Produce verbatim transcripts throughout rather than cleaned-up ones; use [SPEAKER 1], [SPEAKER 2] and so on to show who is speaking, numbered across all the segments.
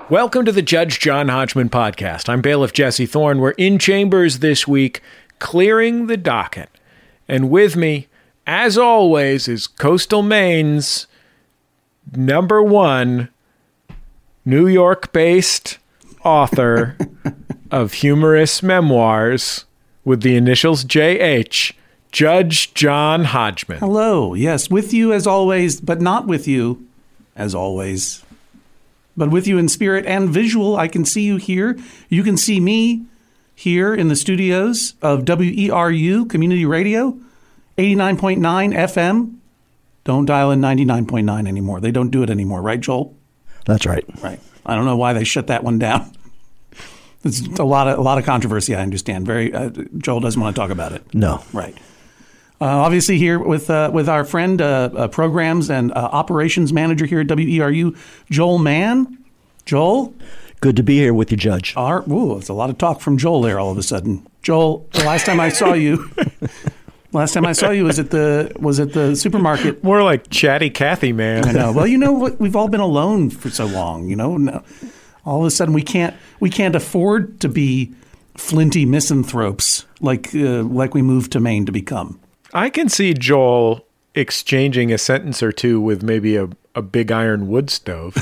[SPEAKER 1] Welcome to the Judge John Hodgman podcast. I'm bailiff Jesse Thorne. We're in chambers this week, clearing the docket. And with me, as always, is Coastal Maine's number one New York-based author of humorous memoirs with the initials J H, Judge John Hodgman.
[SPEAKER 2] Hello. Yes, with you as always, but not with you as always. But with you in spirit and visual. I can see you here. You can see me here in the studios of W E R U Community Radio, eighty-nine point nine F M. Don't dial in ninety-nine point nine anymore. They don't do it anymore, right, Joel?
[SPEAKER 3] That's right.
[SPEAKER 2] Right. I don't know why they shut that one down. It's a lot of a lot of controversy, I understand. Very. Uh, Joel doesn't want to talk about it.
[SPEAKER 3] No.
[SPEAKER 2] Right. Uh, obviously here with uh, with our friend, uh, uh, programs and uh, operations manager here at W E R U, Joel Mann. Joel?
[SPEAKER 3] Good to be here with you, Judge.
[SPEAKER 2] Our, ooh, it's a lot of talk from Joel there all of a sudden. Joel, the last time I saw you, last time I saw you was at the was at the supermarket.
[SPEAKER 1] More like Chatty Cathy, man.
[SPEAKER 2] I know. Well, you know what? We've all been alone for so long. You know, no, all of a sudden we can't we can't afford to be flinty misanthropes like uh, like we moved to Maine to become.
[SPEAKER 1] I can see Joel exchanging a sentence or two with maybe a, a big iron wood stove.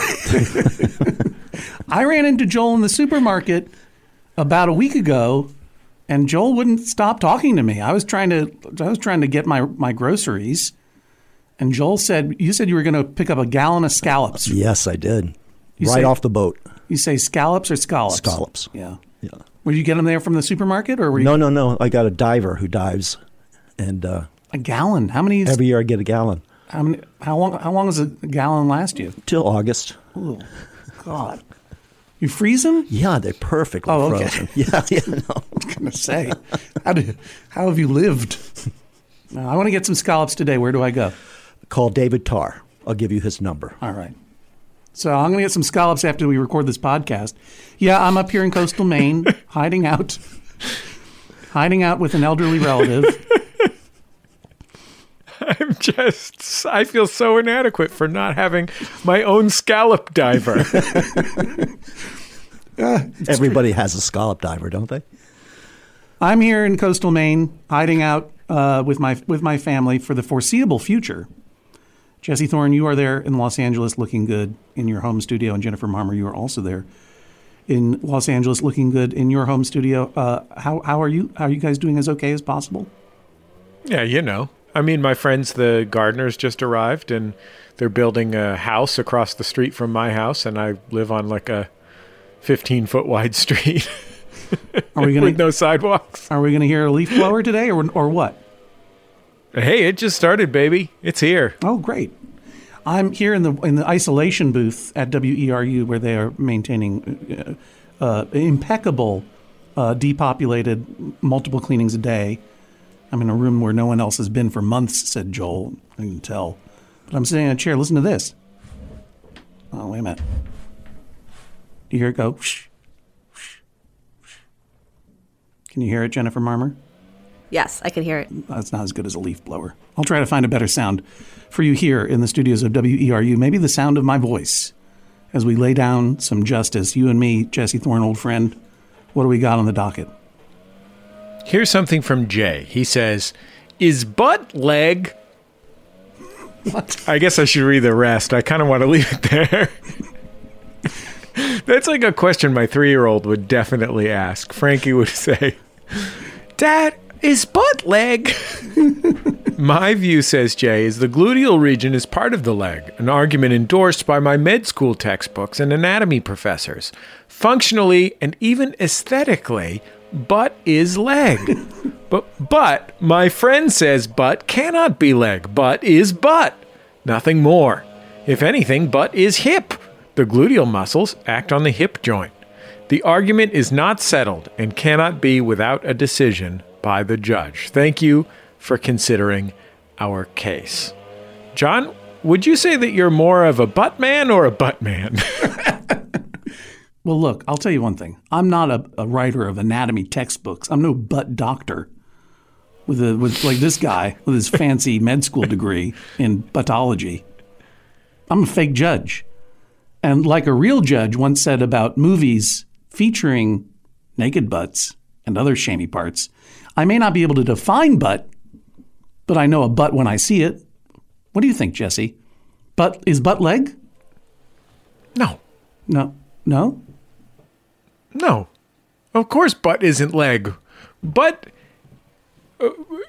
[SPEAKER 2] I ran into Joel in the supermarket about a week ago, and Joel wouldn't stop talking to me. I was trying to I was trying to get my, my groceries, and Joel said, you said you were going to pick up a gallon of scallops.
[SPEAKER 3] Yes, I did.
[SPEAKER 2] You
[SPEAKER 3] right
[SPEAKER 2] say,
[SPEAKER 3] off the boat.
[SPEAKER 2] You say scallops or scallops?
[SPEAKER 3] Scallops.
[SPEAKER 2] Yeah.
[SPEAKER 3] Yeah.
[SPEAKER 2] Would you get them there from the supermarket, or were you
[SPEAKER 3] No, no, no. I got a diver who dives, and uh,
[SPEAKER 2] a gallon? How many?
[SPEAKER 3] every year I get a gallon.
[SPEAKER 2] How many? How long? How long does a gallon last you?
[SPEAKER 3] Till August.
[SPEAKER 2] Oh, God! You freeze them?
[SPEAKER 3] Yeah, they're perfectly
[SPEAKER 2] Oh, okay.
[SPEAKER 3] frozen. Yeah, yeah. No.
[SPEAKER 2] I was going to say, how do, how have you lived? Now, I want to get some scallops today. Where do I go?
[SPEAKER 3] Call David Tarr. I'll give you his number.
[SPEAKER 2] All right. So I'm going to get some scallops after we record this podcast. Yeah, I'm up here in coastal Maine, hiding out, hiding out with an elderly relative.
[SPEAKER 1] I'm just, I feel so inadequate for not having my own scallop diver.
[SPEAKER 3] Everybody has a scallop diver, don't they?
[SPEAKER 2] I'm here in coastal Maine, hiding out uh, with my with my family for the foreseeable future. Jesse Thorne, you are there in Los Angeles looking good in your home studio, and Jennifer Marmer, you are also there in Los Angeles looking good in your home studio. Uh, how how are you? How are you guys doing as okay as possible?
[SPEAKER 1] Yeah, you know. I mean, my friends, the gardeners, just arrived, and they're building a house across the street from my house, and I live on like a fifteen-foot wide street
[SPEAKER 2] Are we gonna,
[SPEAKER 1] with no sidewalks.
[SPEAKER 2] Are we going to hear a leaf blower today, or or what?
[SPEAKER 1] Hey, it just started, baby. It's here.
[SPEAKER 2] Oh, great. I'm here in the in the isolation booth at W E R U, where they are maintaining uh, uh, impeccable, uh, depopulated, multiple cleanings a day. I'm in a room where no one else has been for months, said Joel. I can tell. But I'm sitting in a chair. Listen to this. Oh, wait a minute. Do you hear it go? Whoosh, whoosh, whoosh. Can you hear it, Jennifer Marmer?
[SPEAKER 4] Yes, I can hear it.
[SPEAKER 2] That's not as good as a leaf blower. I'll try to find a better sound for you here in the studios of W E R U. Maybe the sound of my voice as we lay down some justice. You and me, Jesse Thorne, old friend. What do we got on the docket?
[SPEAKER 1] Here's something from Jay. He says, is butt leg...
[SPEAKER 2] What?
[SPEAKER 1] I guess I should read the rest. I kind of want to leave it there. That's like a question my three-year-old would definitely ask. Frankie would say, Dad, is butt leg? My view, says Jay, is the gluteal region is part of the leg, an argument endorsed by my med school textbooks and anatomy professors. Functionally and even aesthetically, butt is leg. But, but, my friend says butt cannot be leg. Butt is butt. Nothing more. If anything, butt is hip. The gluteal muscles act on the hip joint. The argument is not settled and cannot be without a decision by the judge. Thank you for considering our case. John, would you say that you're more of a butt man or a butt man?
[SPEAKER 2] Well, look, I'll tell you one thing. I'm not a, a writer of anatomy textbooks. I'm no butt doctor with a with like this guy with his fancy med school degree in buttology. I'm a fake judge. And like a real judge once said about movies featuring naked butts and other shamey parts, I may not be able to define butt, but I know a butt when I see it. What do you think, Jesse? Butt is butt leg?
[SPEAKER 1] No.
[SPEAKER 2] No. No?
[SPEAKER 1] No. Of course butt isn't leg. Butt... Uh,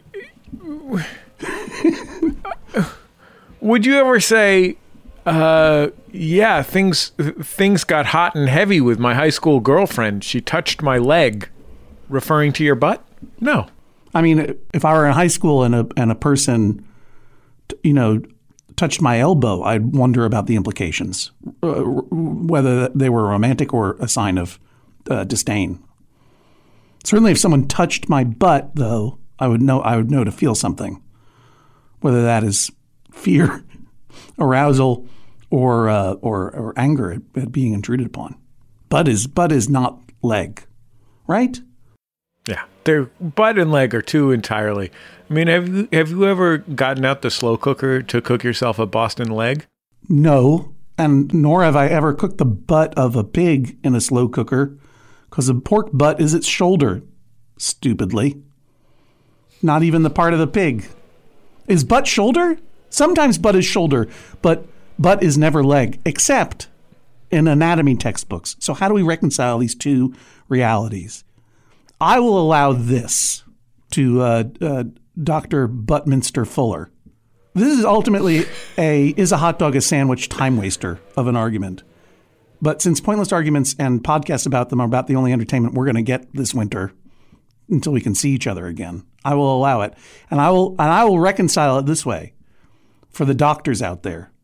[SPEAKER 1] would you ever say, uh, yeah, things things got hot and heavy with my high school girlfriend. She touched my leg, referring to your butt? No.
[SPEAKER 2] I mean, if I were in high school and a and a person, you know, touched my elbow, I'd wonder about the implications, uh, whether they were romantic or a sign of uh, disdain. Certainly, if someone touched my butt, though, I would know. I would know to feel something, whether that is fear, arousal, or uh, or, or anger at, at being intruded upon. Butt is butt is not leg, right?
[SPEAKER 1] Yeah, their butt and leg are two entirely. I mean, have you have you ever gotten out the slow cooker to cook yourself a Boston leg?
[SPEAKER 2] No, and nor have I ever cooked the butt of a pig in a slow cooker, because a pork butt is its shoulder, stupidly. Not even the part of the pig. Is butt shoulder? Sometimes butt is shoulder, but butt is never leg, except in anatomy textbooks. So how do we reconcile these two realities? I will allow this to uh, uh, Doctor Buttminster Fuller. This is ultimately a, is a hot dog a sandwich time waster of an argument. But since pointless arguments and podcasts about them are about the only entertainment we're going to get this winter until we can see each other again, I will allow it. And I will, and I will reconcile it this way for the doctors out there.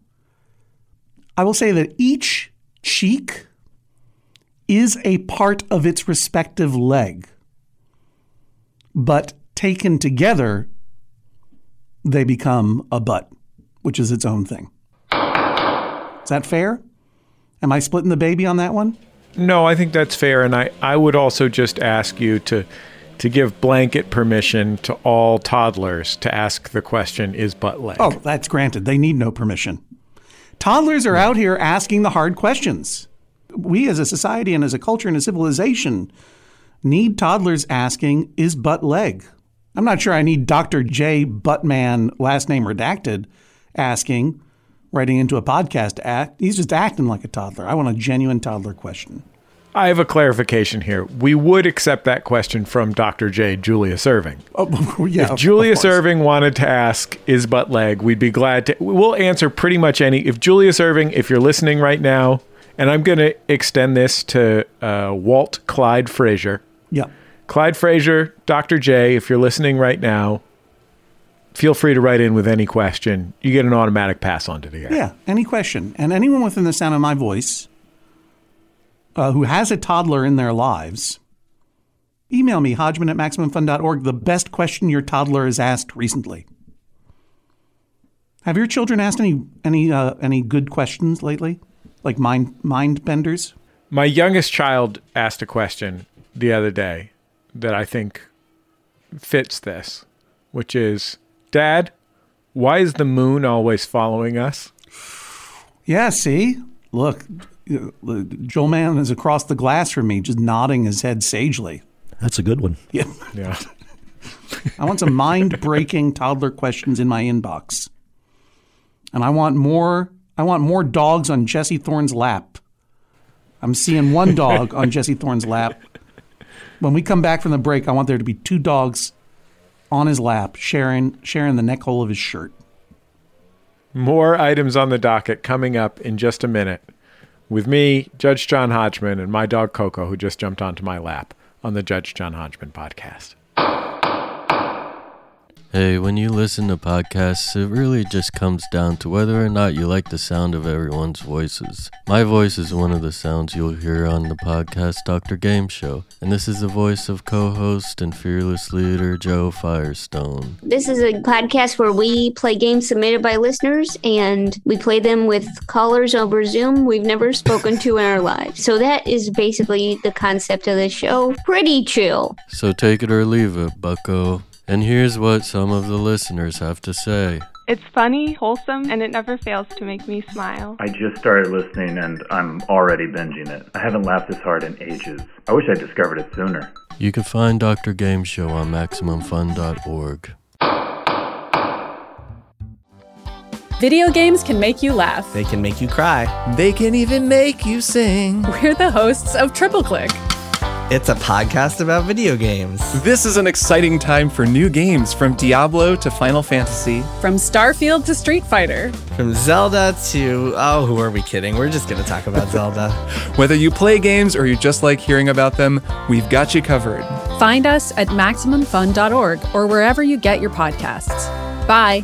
[SPEAKER 2] I will say that each cheek is a part of its respective leg. But taken together, they become a butt, which is its own thing. Is that fair? Am I splitting the baby on that one?
[SPEAKER 1] No, I think that's fair. And I, I would also just ask you to to give blanket permission to all toddlers to ask the question, is butt leg?
[SPEAKER 2] Oh, that's granted. They need no permission. Toddlers are out here asking the hard questions. We as a society and as a culture and a civilization need toddlers asking, is butt leg? I'm not sure I need Doctor J Buttman, last name redacted, asking, writing into a podcast act. He's just acting like a toddler. I want a genuine toddler question.
[SPEAKER 1] I have a clarification here. We would accept that question from Doctor J, Julia Serving.
[SPEAKER 2] Oh, yeah.
[SPEAKER 1] If Julia Serving wanted to ask, is butt leg, we'd be glad to. We'll answer pretty much any. If Julia Serving, if you're listening right now, and I'm going to extend this to uh, Walt Clyde Frazier.
[SPEAKER 2] Yeah.
[SPEAKER 1] Clyde Frazier, Doctor J, if you're listening right now, feel free to write in with any question. You get an automatic pass on to the air.
[SPEAKER 2] Yeah, any question. And anyone within the sound of my voice uh, who has a toddler in their lives, email me, hodgman at maximum fun dot org, the best question your toddler has asked recently. Have your children asked any any uh, any good questions lately? Like mind mind benders?
[SPEAKER 1] My youngest child asked a question the other day that I think fits this, which is, Dad, why is the moon always following us?
[SPEAKER 2] Yeah, see? Look, Joel Mann is across the glass from me, just nodding his head sagely.
[SPEAKER 3] That's a good one.
[SPEAKER 2] Yeah.
[SPEAKER 1] Yeah.
[SPEAKER 2] I want some mind-breaking toddler questions in my inbox. And I want more I want more dogs on Jesse Thorne's lap. I'm seeing one dog on Jesse Thorne's lap. When we come back from the break, I want there to be two dogs on his lap, sharing sharing the neck hole of his shirt.
[SPEAKER 1] More items on the docket coming up in just a minute with me, Judge John Hodgman, and my dog Coco, who just jumped onto my lap on the Judge John Hodgman podcast.
[SPEAKER 5] Hey, when you listen to podcasts, it really just comes down to whether or not you like the sound of everyone's voices. My voice is one of the sounds you'll hear on the podcast Doctor Game Show, and this is the voice of co-host and fearless leader Joe Firestone.
[SPEAKER 6] This is a podcast where we play games submitted by listeners, and we play them with callers over Zoom we've never spoken to in our lives. So that is basically the concept of the show. Pretty chill.
[SPEAKER 5] So take it or leave it, bucko. And here's what some of the listeners have to say.
[SPEAKER 7] It's funny, wholesome, and it never fails to make me smile.
[SPEAKER 8] I just started listening and I'm already binging it. I haven't laughed this hard in ages. I wish I discovered it sooner.
[SPEAKER 5] You can find Doctor Game Show on Maximum Fun dot org.
[SPEAKER 9] Video games can make you laugh.
[SPEAKER 10] They can make you cry. They can even make you sing.
[SPEAKER 9] We're the hosts of Triple Click.
[SPEAKER 10] It's a podcast about video games.
[SPEAKER 11] This is an exciting time for new games, from Diablo to Final Fantasy.
[SPEAKER 9] From Starfield to Street Fighter.
[SPEAKER 10] From Zelda to... Oh, who are we kidding? We're just going to talk about Zelda.
[SPEAKER 11] Whether you play games or you just like hearing about them, we've got you covered.
[SPEAKER 9] Find us at Maximum Fun dot org or wherever you get your podcasts. Bye.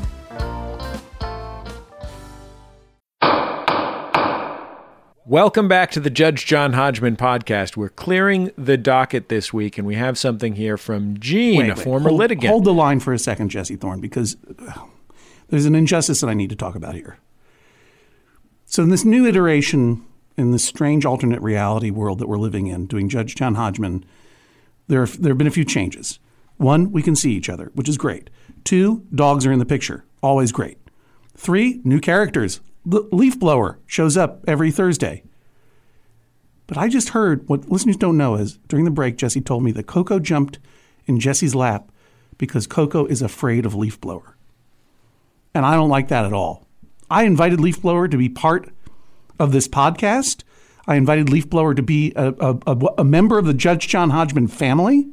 [SPEAKER 1] Welcome back to the Judge John Hodgman podcast. We're clearing the docket this week, and we have something here from Gene,
[SPEAKER 2] wait,
[SPEAKER 1] a
[SPEAKER 2] wait,
[SPEAKER 1] former
[SPEAKER 2] hold,
[SPEAKER 1] litigant.
[SPEAKER 2] Hold the line for a second, Jesse Thorne, because uh, there's an injustice that I need to talk about here. So in this new iteration, in this strange alternate reality world that we're living in, doing Judge John Hodgman, there, are, there have been a few changes. One, we can see each other, which is great. Two, dogs are in the picture. Always great. Three, new characters. The Leaf Blower shows up every Thursday. But I just heard, what listeners don't know is, during the break, Jesse told me that Coco jumped in Jesse's lap because Coco is afraid of Leaf Blower. And I don't like that at all. I invited Leaf Blower to be part of this podcast. I invited Leaf Blower to be a, a, a, a member of the Judge John Hodgman family.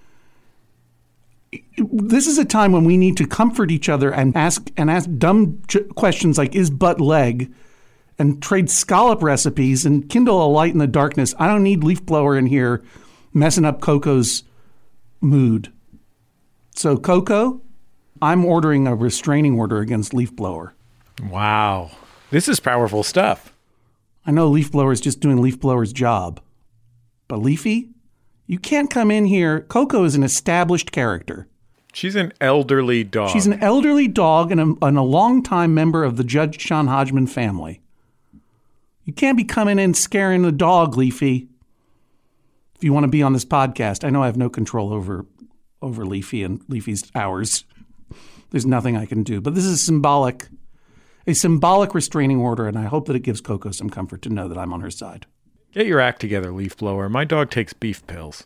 [SPEAKER 2] This is a time when we need to comfort each other and ask and ask dumb ch- questions like, is butt leg? And trade scallop recipes and kindle a light in the darkness. I don't need Leaf Blower in here messing up Coco's mood. So, Coco, I'm ordering a restraining order against Leaf Blower.
[SPEAKER 1] Wow. This is powerful stuff.
[SPEAKER 2] I know Leaf Blower is just doing Leaf Blower's job. But Leafy, you can't come in here. Coco is an established character.
[SPEAKER 1] She's an elderly dog.
[SPEAKER 2] She's an elderly dog and a, and a longtime member of the Judge John Hodgman family. You can't be coming in scaring the dog, Leafy. If you want to be on this podcast, I know I have no control over over Leafy and Leafy's hours. There's nothing I can do. But this is symbolic, a symbolic restraining order, and I hope that it gives Coco some comfort to know that I'm on her side.
[SPEAKER 1] Get your act together, Leaf Blower. My dog takes beef pills.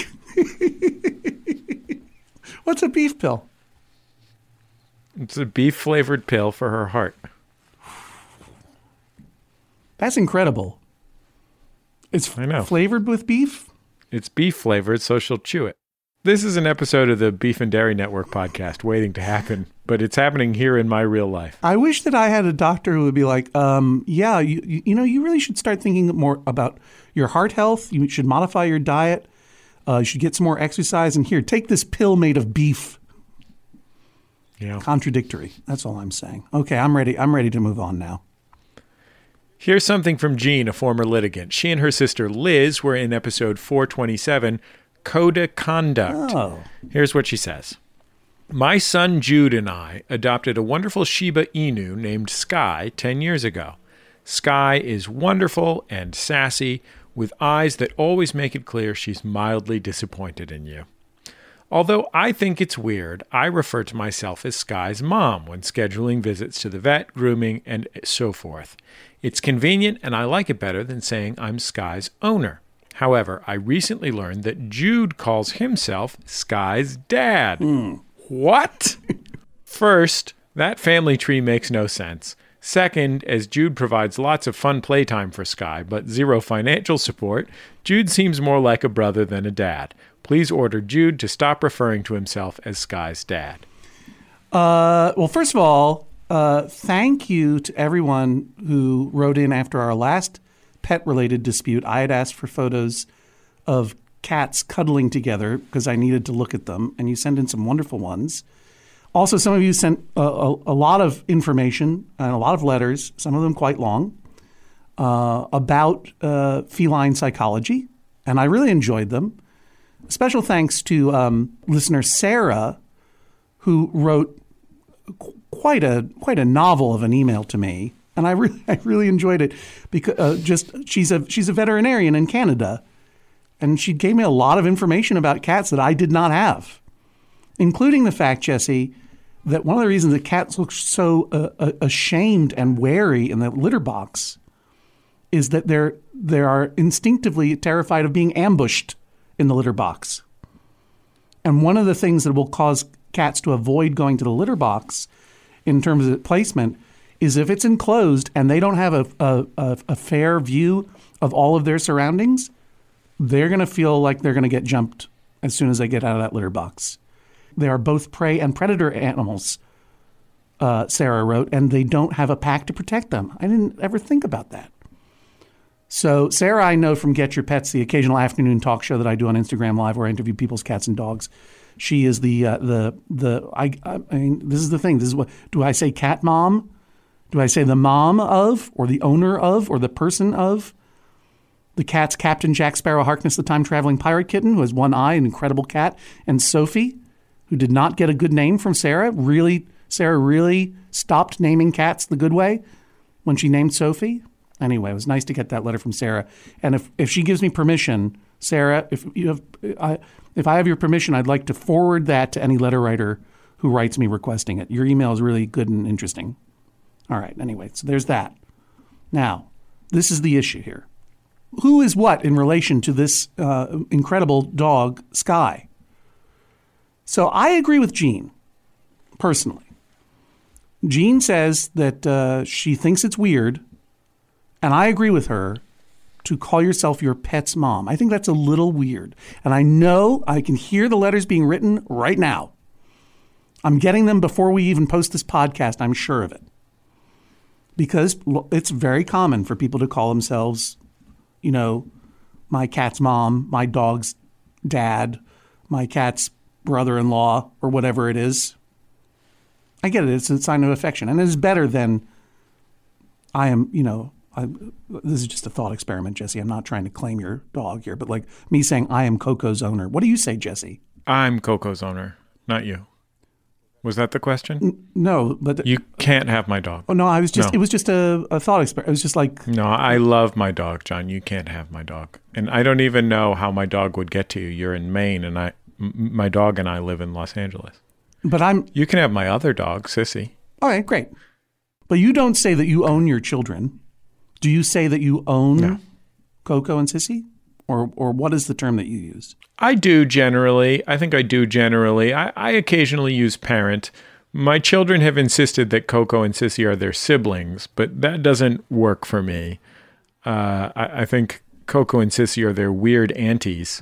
[SPEAKER 2] What's a beef pill?
[SPEAKER 1] It's a beef-flavored pill for her heart.
[SPEAKER 2] That's incredible. It's
[SPEAKER 1] I know.
[SPEAKER 2] flavored with beef?
[SPEAKER 1] It's beef-flavored, so she'll chew it. This is an episode of the Beef and Dairy Network podcast waiting to happen, but it's happening here in my real life.
[SPEAKER 2] I wish that I had a doctor who would be like, um, yeah, you, you, you know, you really should start thinking more about your heart health. You should modify your diet. Uh, you should get some more exercise. And here, take this pill made of beef.
[SPEAKER 1] Yeah.
[SPEAKER 2] Contradictory. That's all I'm saying. Okay, I'm ready. I'm ready to move on now.
[SPEAKER 1] Here's something from Jean, a former litigant. She and her sister Liz were in episode four twenty-seven, Coda Conduct.
[SPEAKER 2] Oh.
[SPEAKER 1] Here's what she says. My son Jude and I adopted a wonderful Shiba Inu named Sky ten years ago. Sky is wonderful and sassy, with eyes that always make it clear she's mildly disappointed in you. Although I think it's weird, I refer to myself as Sky's mom when scheduling visits to the vet, grooming, and so forth. It's convenient, and I like it better than saying I'm Sky's owner. However, I recently learned that Jude calls himself Sky's dad.
[SPEAKER 2] Mm.
[SPEAKER 1] What? First, that family tree makes no sense. Second, as Jude provides lots of fun playtime for Sky, but zero financial support, Jude seems more like a brother than a dad. Please order Jude to stop referring to himself as Sky's dad.
[SPEAKER 2] Uh, well, first of all, uh, thank you to everyone who wrote in after our last pet-related dispute. I had asked for photos of cats cuddling together because I needed to look at them, and you sent in some wonderful ones. Also, some of you sent a, a, a lot of information and a lot of letters, some of them quite long, uh, about uh, feline psychology, and I really enjoyed them. Special thanks to um, listener Sarah, who wrote qu- quite a quite a novel of an email to me, and I really I really enjoyed it because uh, just she's a she's a veterinarian in Canada, and she gave me a lot of information about cats that I did not have, including the fact, Jesse, that one of the reasons that cats look so uh, uh, ashamed and wary in the litter box is that they're they are instinctively terrified of being ambushed in the litter box. And one of the things that will cause cats to avoid going to the litter box in terms of placement is if it's enclosed and they don't have a, a, a, a fair view of all of their surroundings, they're going to feel like they're going to get jumped as soon as they get out of that litter box. They are both prey and predator animals, uh, Sarah wrote, and they don't have a pack to protect them. I didn't ever think about that. So Sarah, I know from Get Your Pets, the occasional afternoon talk show that I do on Instagram Live where I interview people's cats and dogs. She is the, uh, the, the, I, I mean, this is the thing. This is what, do I say cat mom? Do I say the mom of, or the owner of, or the person of the cat's Captain Jack Sparrow Harkness, the time-traveling pirate kitten, who has one eye, an incredible cat, and Sophie, who did not get a good name from Sarah. Really, Sarah really stopped naming cats the good way when she named Sophie. Anyway, it was nice to get that letter from Sarah. And if, if she gives me permission, Sarah, if you have, I, if I have your permission, I'd like to forward that to any letter writer who writes me requesting it. Your email is really good and interesting. All right. Anyway, so there's that. Now, this is the issue here. Who is what in relation to this uh, incredible dog, Sky? So I agree with Jean, personally. Jean says that uh, she thinks it's weird, and I agree with her, to call yourself your pet's mom. I think that's a little weird. And I know I can hear the letters being written right now. I'm getting them before we even post this podcast. I'm sure of it. Because it's very common for people to call themselves, you know, my cat's mom, my dog's dad, my cat's brother-in-law, or whatever it is. I get it. It's a sign of affection. And it is better than I am, you know, I, this is just a thought experiment, Jesse. I'm not trying to claim your dog here, but like me saying I am Coco's owner. What do you say, Jesse?
[SPEAKER 1] I'm Coco's owner, not you. Was that the question?
[SPEAKER 2] N- no, but
[SPEAKER 1] you can't have my dog.
[SPEAKER 2] Oh no, I was just.
[SPEAKER 1] No.
[SPEAKER 2] It was just a, a thought experiment. It was just like.
[SPEAKER 1] No, I love my dog, John. You can't have my dog, and I don't even know how my dog would get to you. You're in Maine, and I, m- my dog and I live in Los Angeles.
[SPEAKER 2] But I'm.
[SPEAKER 1] You can have my other dog, Sissy.
[SPEAKER 2] All right, great. But you don't say that you own your children. Do you say that you own no. Coco and Sissy? Or or what is the term that you use?
[SPEAKER 1] I do generally. I think I do generally. I, I occasionally use parent. My children have insisted that Coco and Sissy are their siblings, but that doesn't work for me. Uh, I, I think Coco and Sissy are their weird aunties.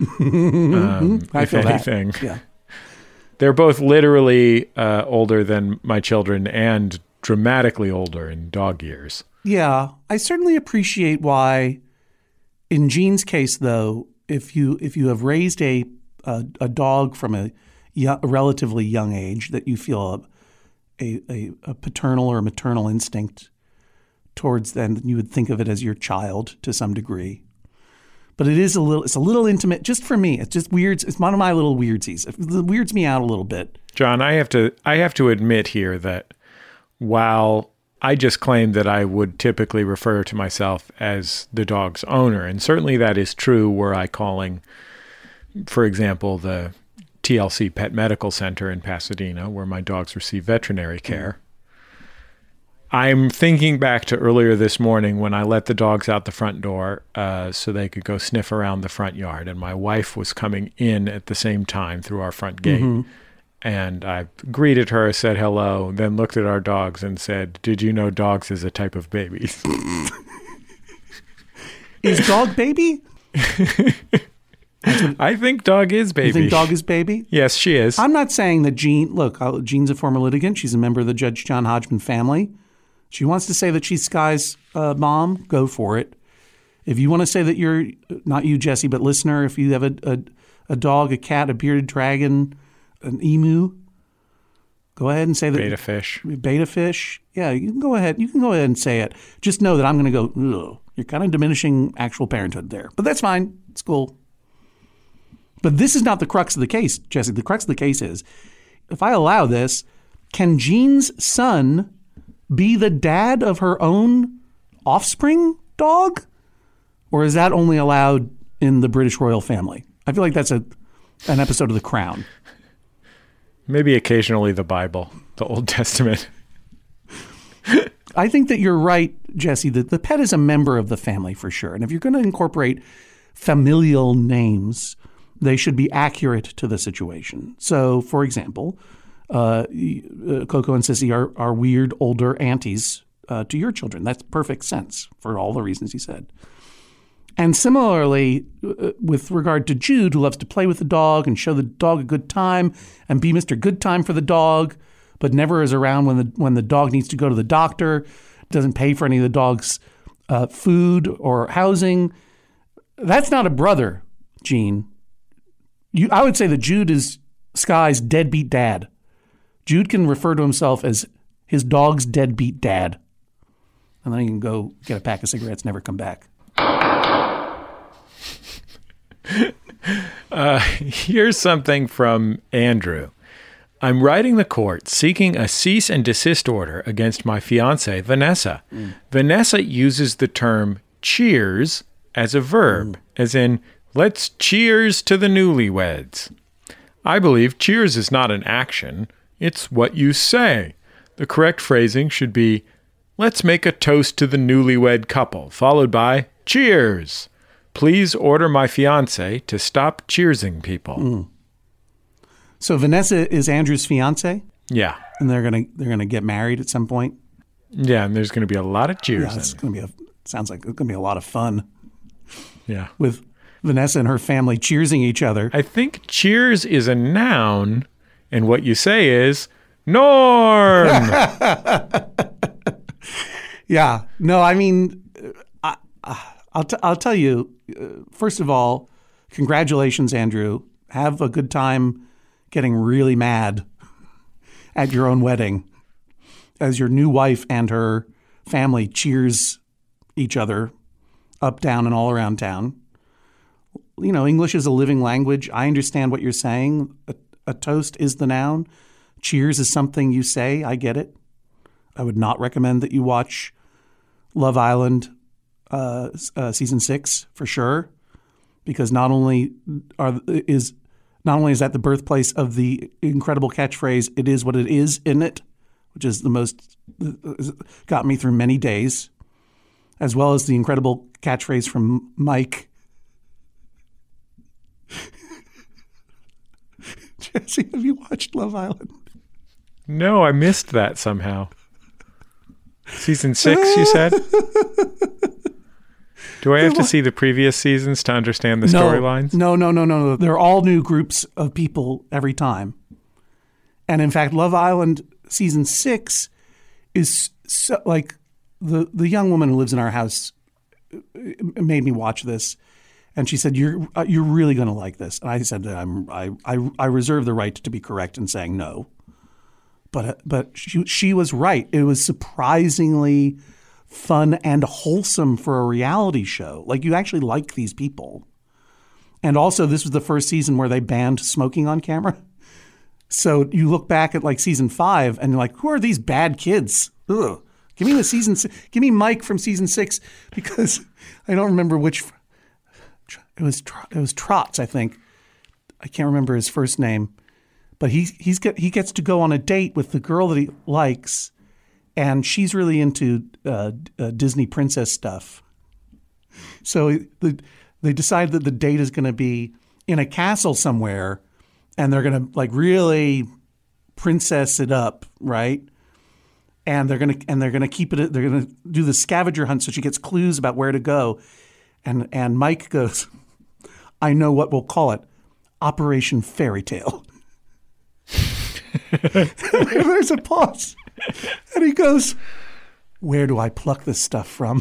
[SPEAKER 1] um,
[SPEAKER 2] I
[SPEAKER 1] if
[SPEAKER 2] feel
[SPEAKER 1] anything.
[SPEAKER 2] That. Yeah.
[SPEAKER 1] They're both literally uh, older than my children and dramatically older in dog years.
[SPEAKER 2] Yeah, I certainly appreciate why, in Jean's case, though, if you if you have raised a a, a dog from a, young, a relatively young age, that you feel a, a a paternal or maternal instinct towards them, you would think of it as your child to some degree. But it is a little it's a little intimate, just for me. It's just weird. It's one of my little weirdsies. It weirds me out a little bit.
[SPEAKER 1] John, I have to I have to admit here that while I just claimed that I would typically refer to myself as the dog's owner. And certainly that is true were I calling, for example, the T L C Pet Medical Center in Pasadena, where my dogs receive veterinary care. Mm. I'm thinking back to earlier this morning when I let the dogs out the front door uh, so they could go sniff around the front yard. And my wife was coming in at the same time through our front gate. Mm-hmm. And I greeted her, said hello, then looked at our dogs and said, "Did you know dogs is a type of baby?"
[SPEAKER 2] Is dog baby?
[SPEAKER 1] I think dog is baby.
[SPEAKER 2] You think dog is baby?
[SPEAKER 1] Yes, she is.
[SPEAKER 2] I'm not saying that Jean, look, Jean's a former litigant. She's a member of the Judge John Hodgman family. She wants to say that she's Sky's uh, mom. Go for it. If you want to say that you're, not you, Jesse, but listener, if you have a, a, a dog, a cat, a bearded dragon, an emu, go ahead and say that.
[SPEAKER 1] Beta fish.
[SPEAKER 2] Beta fish. Yeah, you can go ahead. You can go ahead and say it. Just know that I'm going to go, ugh. You're kind of diminishing actual parenthood there. But that's fine. It's cool. But this is not the crux of the case, Jesse. The crux of the case is, if I allow this, can Jean's son be the dad of her own offspring dog? Or is that only allowed in the British royal family? I feel like that's a an episode of The Crown.
[SPEAKER 1] Maybe occasionally the Bible, the Old Testament.
[SPEAKER 2] I think that you're right, Jesse, that the pet is a member of the family for sure. And if you're going to incorporate familial names, they should be accurate to the situation. So, for example, uh, Coco and Sissy are, are weird older aunties uh, to your children. That's perfect sense for all the reasons you said. And similarly, uh, with regard to Jude, who loves to play with the dog and show the dog a good time and be Mister Good Time for the dog, but never is around when the when the dog needs to go to the doctor, doesn't pay for any of the dog's uh, food or housing. That's not a brother, Gene. You, I would say that Jude is Sky's deadbeat dad. Jude can refer to himself as his dog's deadbeat dad. And then he can go get a pack of cigarettes, never come back.
[SPEAKER 1] Uh, here's something from Andrew. I'm writing the court seeking a cease and desist order against my fiancée, Vanessa. Mm. Vanessa uses the term cheers as a verb, mm. as in, let's cheers to the newlyweds. I believe cheers is not an action. It's what you say. The correct phrasing should be, let's make a toast to the newlywed couple, followed by cheers. Please order my fiancé to stop cheersing people.
[SPEAKER 2] Mm. So Vanessa is Andrew's fiancé?
[SPEAKER 1] Yeah.
[SPEAKER 2] And they're gonna they're gonna get married at some point?
[SPEAKER 1] Yeah, and there's gonna be a lot of cheers.
[SPEAKER 2] Yeah, it's gonna be a sounds like it's gonna be a lot of fun.
[SPEAKER 1] Yeah.
[SPEAKER 2] With Vanessa and her family cheersing each other.
[SPEAKER 1] I think cheers is a noun, and what you say is Norm.
[SPEAKER 2] Yeah. No, I mean, I, I'll t- I'll tell you. Uh, first of all, congratulations, Andrew. Have a good time getting really mad at your own wedding as your new wife and her family cheers each other up, down, and all around town. You know, English is a living language. I understand what you're saying. A, a toast is the noun. Cheers is something you say. I get it. I would not recommend that you watch Love Island uh, uh, season six for sure, because not only are is not only is that the birthplace of the incredible catchphrase "It is what it is" in it, which is the most got me through many days, as well as the incredible catchphrase from Mike. Jesse, have you watched Love Island?
[SPEAKER 1] No, I missed that somehow. Season six, you said? Do I have to see the previous seasons to understand the
[SPEAKER 2] no,
[SPEAKER 1] storylines?
[SPEAKER 2] No, no, no, no, no. They're all new groups of people every time. And in fact, Love Island season six is so, like the, the young woman who lives in our house made me watch this. And she said, "You're uh, you're really going to like this." And I said, "I'm I, I I reserve the right to be correct in saying no." But uh, but she she was right. It was surprisingly fun and wholesome for a reality show. Like, you actually like these people. And also, this was the first season where they banned smoking on camera. So you look back at like season five, and you're like, "Who are these bad kids? Ugh. Give me the season. Give me Mike from season six," because I don't remember which. It was it was Trotz, I think. I can't remember his first name, but he he's get, he gets to go on a date with the girl that he likes, and she's really into uh, uh, Disney princess stuff. So the, they decide that the date is going to be in a castle somewhere, and they're going to like really princess it up, right? And they're going to and they're going to keep it. They're going to do the scavenger hunt, so she gets clues about where to go, and and Mike goes, "I know what we'll call it, Operation Fairy Tale." There's a pause. And he goes, "Where do I pluck this stuff from?"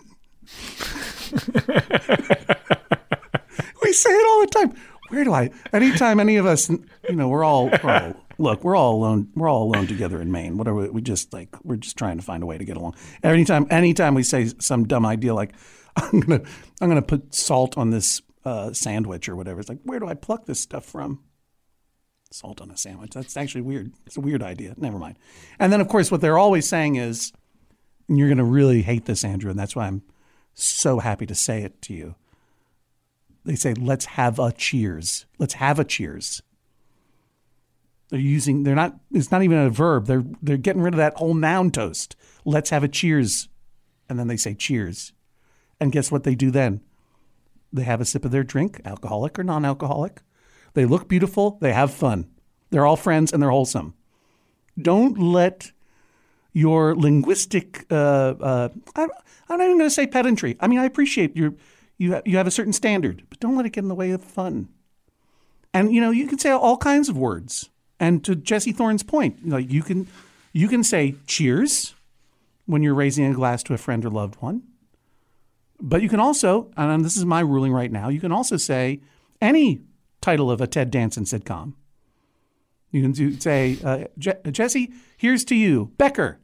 [SPEAKER 2] We say it all the time. Where do I? Anytime any of us, you know, we're all, we're all look, we're all alone. We're all alone together in Maine. What are we? We just like we're just trying to find a way to get along. Anytime, anytime we say some dumb idea like, "I'm gonna, I'm gonna put salt on this uh, sandwich" or whatever, it's like, where do I pluck this stuff from? Salt on a sandwich. That's actually weird. It's a weird idea. Never mind. And then, of course, what they're always saying is, and you're going to really hate this, Andrew, and that's why I'm so happy to say it to you. They say, "Let's have a cheers. Let's have a cheers." They're using, they're not, it's not even a verb. They're, they're getting rid of that whole noun toast. Let's have a cheers. And then they say cheers. And guess what they do then? They have a sip of their drink, alcoholic or non-alcoholic. They look beautiful. They have fun. They're all friends and they're wholesome. Don't let your linguistic, uh, uh, I, I'm not even going to say pedantry. I mean, I appreciate your, you, ha- you have a certain standard, but don't let it get in the way of fun. And, you know, you can say all kinds of words. And to Jesse Thorne's point, you know, you can, you can say cheers when you're raising a glass to a friend or loved one. But you can also, and this is my ruling right now, you can also say any title of a Ted Danson sitcom. You can do, say, uh, Je- Jesse, here's to you, Becker.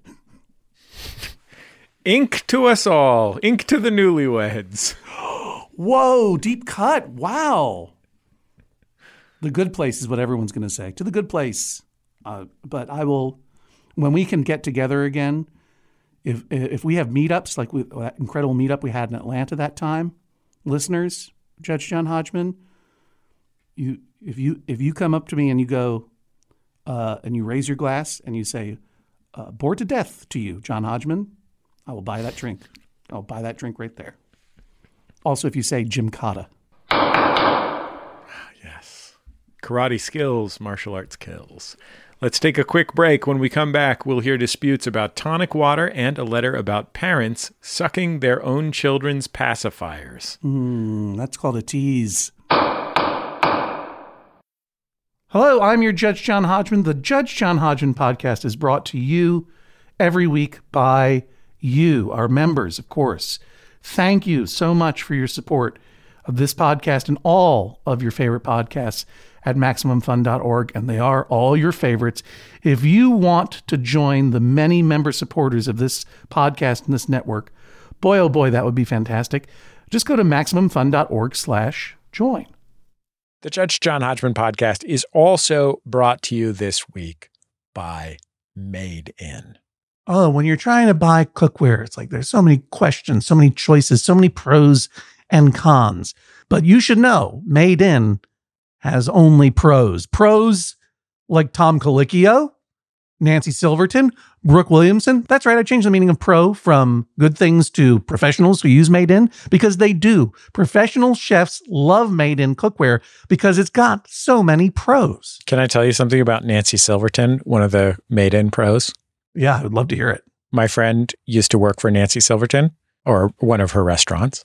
[SPEAKER 1] Ink to us all. Ink to the newlyweds.
[SPEAKER 2] Whoa, deep cut. Wow. The Good Place is what everyone's going to say. To the Good Place. Uh, but I will, when we can get together again, if if we have meetups, like we, that incredible meetup we had in Atlanta that time, listeners, Judge John Hodgman, you if you if you come up to me and you go, uh, and you raise your glass and you say, uh, bored to death to you, John Hodgman, I will buy that drink. I'll buy that drink right there. Also, if you say Jim Cotta.
[SPEAKER 1] Yes. Karate skills, martial arts kills. Let's take a quick break. When we come back, we'll hear disputes about tonic water and a letter about parents sucking their own children's pacifiers.
[SPEAKER 2] Mm, that's called a tease. Hello, I'm your Judge John Hodgman. The Judge John Hodgman podcast is brought to you every week by you, our members, of course. Thank you so much for your support of this podcast and all of your favorite podcasts at Maximum Fun dot org, and they are all your favorites. If you want to join the many member supporters of this podcast and this network, boy, oh boy, that would be fantastic. Just go to Maximum Fun dot org slash join.
[SPEAKER 1] The Judge John Hodgman podcast is also brought to you this week by Made In.
[SPEAKER 2] Oh, when you're trying to buy cookware, it's like there's so many questions, so many choices, so many pros and cons. But you should know, Made In has only pros. Pros like Tom Colicchio, Nancy Silverton, Brooke Williamson. That's right, I changed the meaning of pro from good things to professionals who use Made In, because they do. Professional chefs love Made In cookware because it's got so many pros.
[SPEAKER 1] Can I tell you something about Nancy Silverton, one of the Made In pros?
[SPEAKER 2] Yeah, I would love to hear it.
[SPEAKER 1] My friend used to work for Nancy Silverton, or one of her restaurants.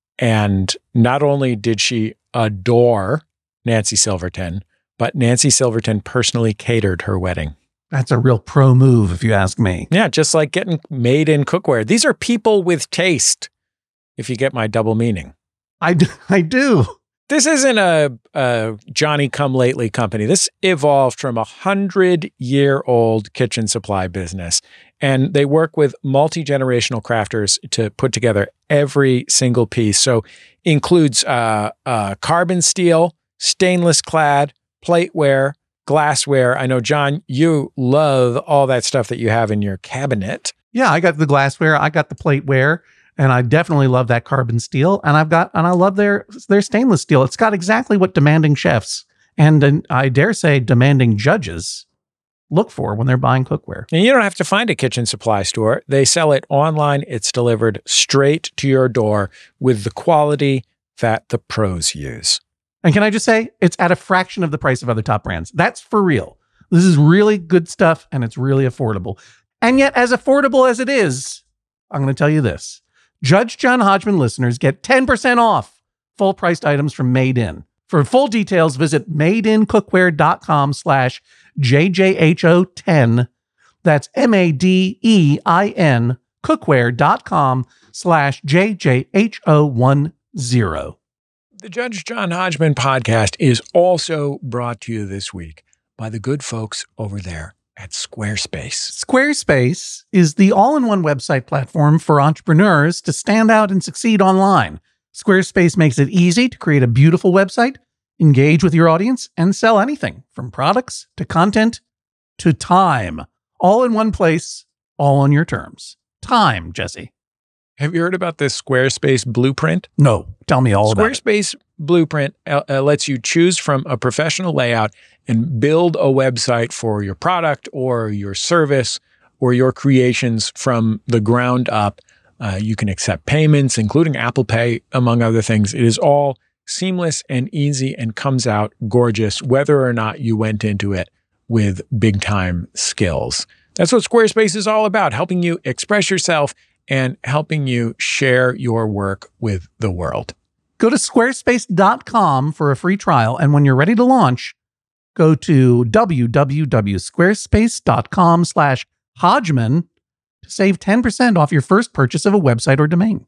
[SPEAKER 1] And not only did she adore Nancy Silverton, but Nancy Silverton personally catered her wedding.
[SPEAKER 2] That's a real pro move, if you ask me.
[SPEAKER 1] Yeah, just like getting Made In cookware. These are people with taste, if you get my double meaning.
[SPEAKER 2] I do. I do.
[SPEAKER 1] This isn't a, a Johnny-come-lately company. This evolved from a hundred-year-old kitchen supply business, and they work with multi-generational crafters to put together every single piece. So includes uh, uh, carbon steel, stainless clad, plateware, glassware. I know, John, you love all that stuff that you have in your cabinet.
[SPEAKER 2] Yeah, I got the glassware, I got the plateware, and I definitely love that carbon steel. And I've got, and I love their their stainless steel. It's got exactly what demanding chefs and, and I dare say demanding judges look for when they're buying cookware.
[SPEAKER 1] And you don't have to find a kitchen supply store. They sell it online. It's delivered straight to your door with the quality that the pros use.
[SPEAKER 2] And can I just say, it's at a fraction of the price of other top brands. That's for real. This is really good stuff, and it's really affordable. And yet, as affordable as it is, I'm going to tell you this. Judge John Hodgman listeners get ten percent off full-priced items from Made In. For full details, visit madeincookware.com slash JJHO10. That's M-A-D-E-I-N cookware.com slash JJHO10.
[SPEAKER 1] The Judge John Hodgman podcast is also brought to you this week by the good folks over there at Squarespace.
[SPEAKER 2] Squarespace is the all-in-one website platform for entrepreneurs to stand out and succeed online. Squarespace makes it easy to create a beautiful website, engage with your audience, and sell anything from products to content to time. All in one place, all on your terms. Time, Jesse.
[SPEAKER 1] Have you heard about this Squarespace blueprint?
[SPEAKER 2] No. Tell me all about it.
[SPEAKER 1] Squarespace Blueprint uh, uh, lets you choose from a professional layout and build a website for your product or your service or your creations from the ground up. Uh, you can accept payments, including Apple Pay, among other things. It is all seamless and easy and comes out gorgeous, whether or not you went into it with big time skills. That's what Squarespace is all about, helping you express yourself and helping you share your work with the world.
[SPEAKER 2] Go to squarespace dot com for a free trial, and when you're ready to launch, go to www.squarespace.com slash Hodgman to save ten percent off your first purchase of a website or domain.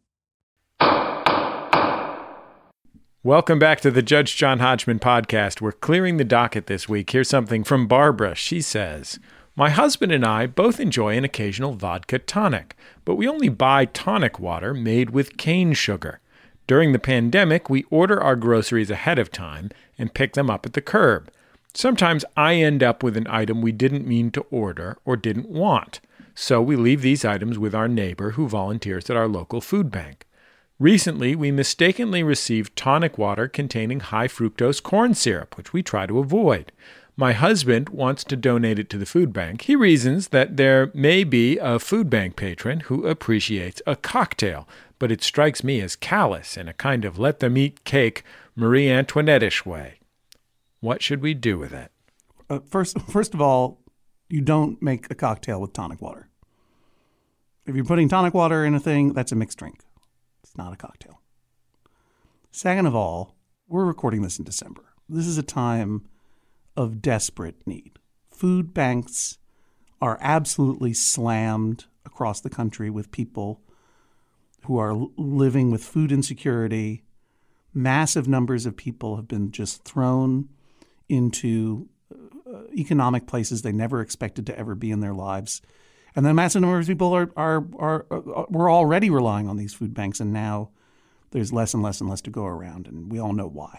[SPEAKER 1] Welcome back to the Judge John Hodgman podcast. We're clearing the docket this week. Here's something from Barbara. She says, my husband and I both enjoy an occasional vodka tonic, but we only buy tonic water made with cane sugar. During the pandemic, we order our groceries ahead of time and pick them up at the curb. Sometimes I end up with an item we didn't mean to order or didn't want, so we leave these items with our neighbor who volunteers at our local food bank. Recently, we mistakenly received tonic water containing high fructose corn syrup, which we try to avoid. My husband wants to donate it to the food bank. He reasons that there may be a food bank patron who appreciates a cocktail, but it strikes me as callous in a kind of let-them-eat-cake Marie Antoinette-ish way. What should we do with it?
[SPEAKER 2] Uh, first, first of all, you don't make a cocktail with tonic water. If you're putting tonic water in a thing, that's a mixed drink. It's not a cocktail. Second of all, we're recording this in December. This is a time of desperate need. Food banks are absolutely slammed across the country with people who are living with food insecurity. Massive numbers of people have been just thrown into uh, economic places they never expected to ever be in their lives. And then massive numbers of people are, are, are, are we're already relying on these food banks, and now there's less and less and less to go around, and we all know why.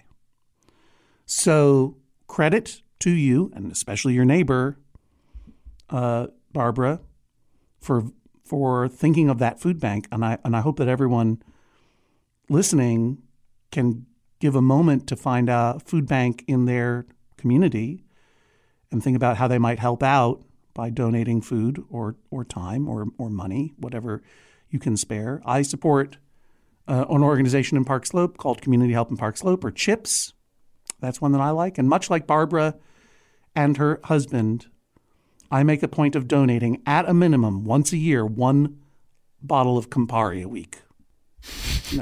[SPEAKER 2] So credit to you, and especially your neighbor, uh, Barbara, for for thinking of that food bank. And I and I hope that everyone listening can give a moment to find a food bank in their community and think about how they might help out by donating food or or time or or money, whatever you can spare. I support uh, an organization in Park Slope called Community Help in Park Slope, or CHIPS. That's one that I like. And much like Barbara and her husband, I make a point of donating at a minimum once a year one bottle of Campari a week. No.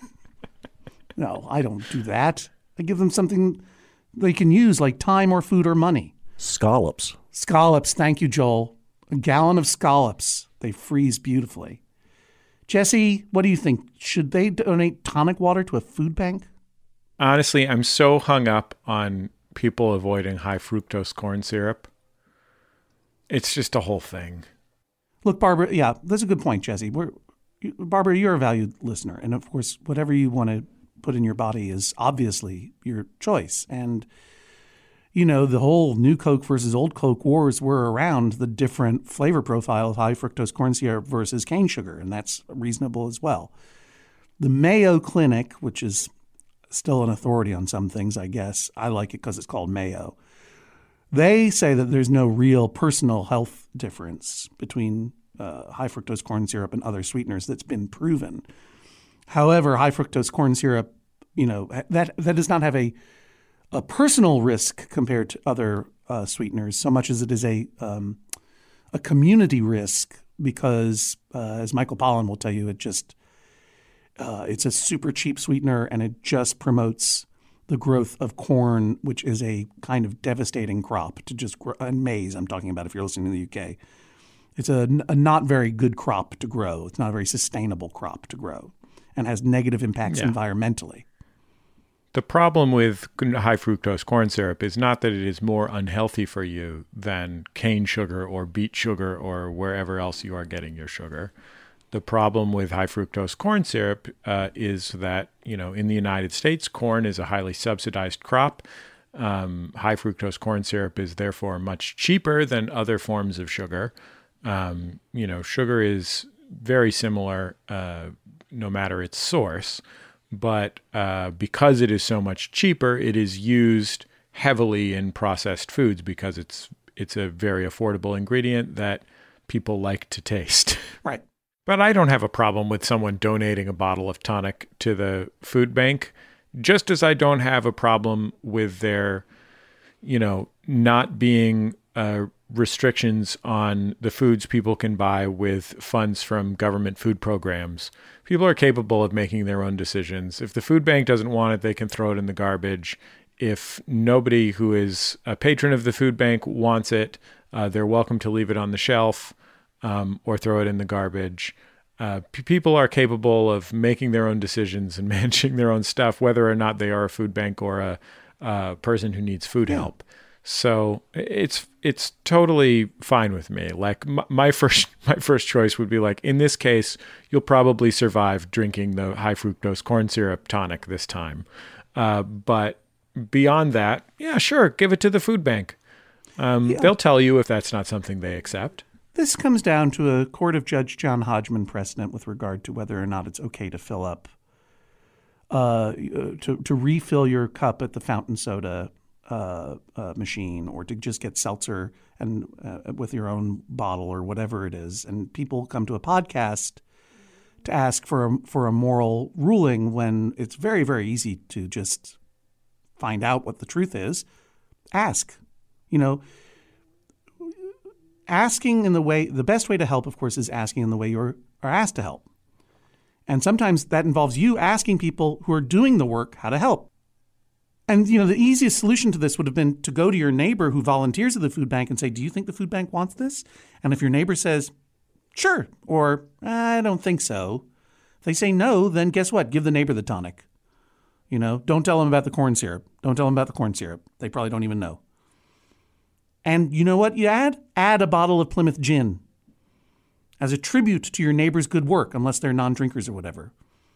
[SPEAKER 2] No, I don't do that. I give them something they can use, like time or food or money.
[SPEAKER 3] Scallops.
[SPEAKER 2] Scallops. Thank you, Joel. A gallon of scallops. They freeze beautifully. Jesse, what do you think? Should they donate tonic water to a food bank?
[SPEAKER 1] Honestly, I'm so hung up on people avoiding high fructose corn syrup. It's just a whole thing.
[SPEAKER 2] Look, Barbara, yeah, that's a good point, Jesse. We're, Barbara, you're a valued listener. And of course, whatever you want to put in your body is obviously your choice. And, you know, the whole new Coke versus old Coke wars were around the different flavor profile of high fructose corn syrup versus cane sugar. And that's reasonable as well. The Mayo Clinic, which is still an authority on some things, I guess. I like it because it's called Mayo. They say that there's no real personal health difference between uh, high fructose corn syrup and other sweeteners that's been proven. However, high fructose corn syrup, you know, that that does not have a a personal risk compared to other uh, sweeteners so much as it is a um, a community risk because, uh, as Michael Pollan will tell you, it just uh, it's a super cheap sweetener and it just promotes the growth of corn, which is a kind of devastating crop to just grow. And maize, I'm talking about if you're listening to the U K. It's a, a not very good crop to grow. It's not a very sustainable crop to grow and has negative impacts yeah. environmentally.
[SPEAKER 1] The problem with high fructose corn syrup is not that it is more unhealthy for you than cane sugar or beet sugar or wherever else you are getting your sugar. The problem with high fructose corn syrup uh, is that, you know, in the United States, corn is a highly subsidized crop. Um, high fructose corn syrup is therefore much cheaper than other forms of sugar. Um, you know, sugar is very similar uh, no matter its source, but uh, because it is so much cheaper, it is used heavily in processed foods because it's it's a very affordable ingredient that people like to taste.
[SPEAKER 2] Right.
[SPEAKER 1] But I don't have a problem with someone donating a bottle of tonic to the food bank, just as I don't have a problem with their, you know, not being uh, restrictions on the foods people can buy with funds from government food programs. People are capable of making their own decisions. If the food bank doesn't want it, they can throw it in the garbage. If nobody who is a patron of the food bank wants it, uh, they're welcome to leave it on the shelf. Um, or throw it in the garbage. Uh, p- people are capable of making their own decisions and managing their own stuff, whether or not they are a food bank or a, a person who needs food
[SPEAKER 2] Yeah.
[SPEAKER 1] help. So it's it's totally fine with me. Like my, my first my first choice would be like, in this case, you'll probably survive drinking the high fructose corn syrup tonic this time. Uh, but beyond that, yeah, sure, give it to the food bank. Um,
[SPEAKER 2] Yeah.
[SPEAKER 1] They'll tell you if that's not something they accept.
[SPEAKER 2] This comes down to a Court of Judge John Hodgman precedent with regard to whether or not it's okay to fill up, uh, to, to refill your cup at the fountain soda uh, uh, machine, or to just get seltzer and uh, with your own bottle or whatever it is. And people come to a podcast to ask for a, for a moral ruling when it's very, very easy to just find out what the truth is. Ask, you know. Asking in the way, the best way to help, of course, is asking in the way you are asked to help. And sometimes that involves you asking people who are doing the work how to help. And, you know, the easiest solution to this would have been to go to your neighbor who volunteers at the food bank and say, do you think the food bank wants this? And if your neighbor says, sure, or I don't think so, if they say no, then guess what? Give the neighbor the tonic. You know, don't tell them about the corn syrup. Don't tell them about the corn syrup. They probably don't even know. And you know what you add? Add a bottle of Plymouth Gin as a tribute to your neighbor's good work, unless they're non-drinkers or whatever.